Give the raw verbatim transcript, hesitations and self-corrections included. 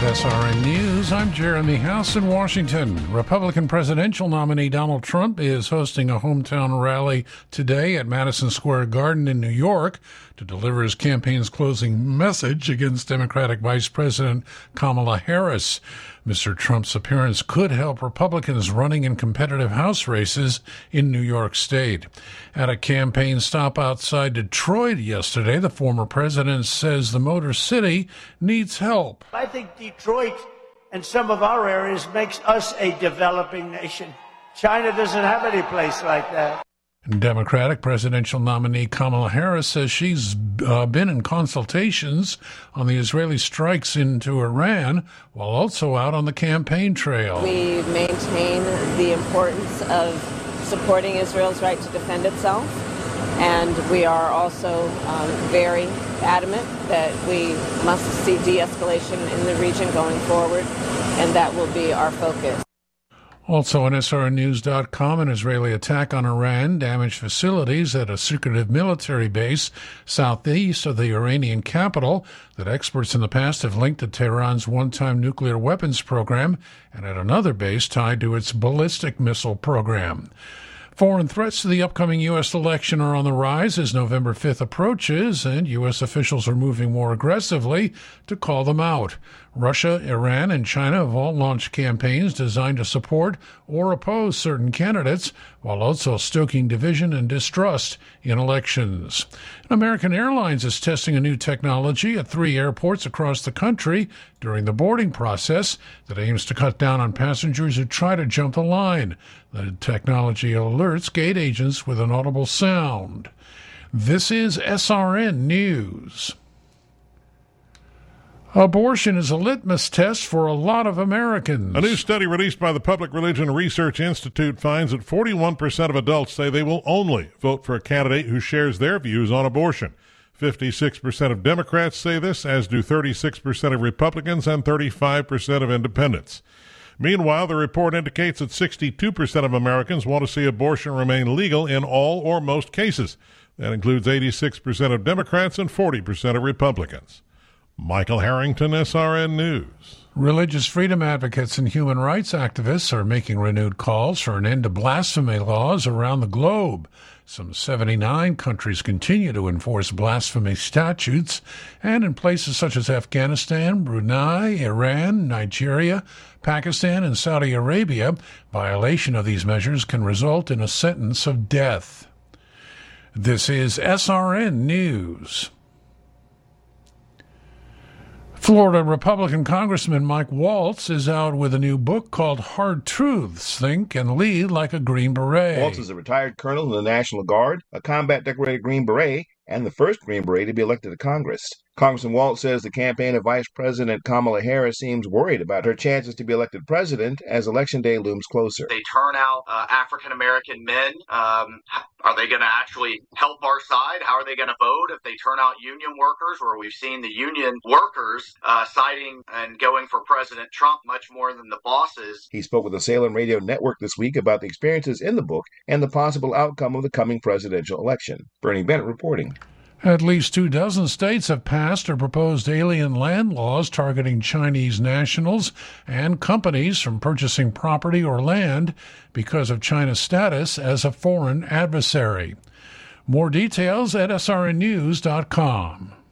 S R N News. I'm Jeremy House in Washington. Republican presidential nominee Donald Trump is hosting a hometown rally today at Madison Square Garden in New York to deliver his campaign's closing message against Democratic Vice President Kamala Harris. Mister Trump's appearance could help Republicans running in competitive House races in New York State. At a campaign stop outside Detroit yesterday, the former president says the Motor City needs help. I think Detroit and some of our areas makes us a developing nation. China doesn't have any place like that. Democratic presidential nominee Kamala Harris says she's uh, been in consultations on the Israeli strikes into Iran while also out on the campaign trail. We maintain the importance of supporting Israel's right to defend itself, and we are also um, very adamant that we must see de-escalation in the region going forward, and that will be our focus. Also on S R N News dot com, an Israeli attack on Iran damaged facilities at a secretive military base southeast of the Iranian capital that experts in the past have linked to Tehran's one-time nuclear weapons program and at another base tied to its ballistic missile program. Foreign threats to the upcoming U S election are on the rise as November fifth approaches, and U S officials are moving more aggressively to call them out. Russia, Iran, and China have all launched campaigns designed to support or oppose certain candidates, while also stoking division and distrust in elections. And American Airlines is testing a new technology at three airports across the country during the boarding process that aims to cut down on passengers who try to jump the line. The technology alerts gate agents with an audible sound. This is S R N News. Abortion is a litmus test for a lot of Americans. A new study released by the Public Religion Research Institute finds that forty-one percent of adults say they will only vote for a candidate who shares their views on abortion. fifty-six percent of Democrats say this, as do thirty-six percent of Republicans and thirty-five percent of independents. Meanwhile, the report indicates that sixty-two percent of Americans want to see abortion remain legal in all or most cases. That includes eighty-six percent of Democrats and forty percent of Republicans. Michael Harrington, S R N News. Religious freedom advocates and human rights activists are making renewed calls for an end to blasphemy laws around the globe. Some seventy-nine countries continue to enforce blasphemy statutes, and in places such as Afghanistan, Brunei, Iran, Nigeria, Pakistan, and Saudi Arabia, violation of these measures can result in a sentence of death. This is S R N News. Florida Republican Congressman Mike Waltz is out with a new book called Hard Truths, Think and Lead Like a Green Beret. Waltz is a retired colonel in the National Guard, a combat-decorated Green Beret, and the first Green Beret to be elected to Congress. Congressman Waltz says the campaign of Vice President Kamala Harris seems worried about her chances to be elected president as Election Day looms closer. They turn out uh, African-American men. Um, are they going to actually help our side? How are they going to vote if they turn out union workers, where we've seen the union workers uh, siding and going for President Trump much more than the bosses? He spoke with the Salem Radio Network this week about the experiences in the book and the possible outcome of the coming presidential election. Bernie Bennett reporting. At least two dozen states have passed or proposed alien land laws targeting Chinese nationals and companies from purchasing property or land because of China's status as a foreign adversary. More details at S R N News dot com.